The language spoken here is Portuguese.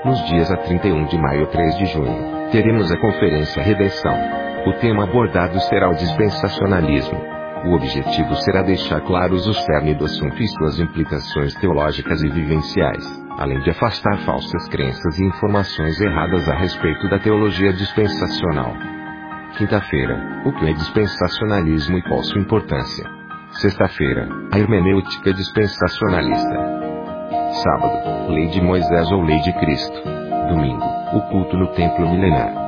Nos dias a 31 de maio e 3 de junho, teremos a Conferência Redenção. O tema abordado será o dispensacionalismo. O objetivo será deixar claros o cerne do assunto e suas implicações teológicas e vivenciais, além de afastar falsas crenças e informações erradas a respeito da teologia dispensacional. Quinta-feira, o que é dispensacionalismo e qual sua importância? Sexta-feira, a hermenêutica dispensacionalista. Sábado, Lei de Moisés ou Lei de Cristo. Domingo, o culto no templo milenar.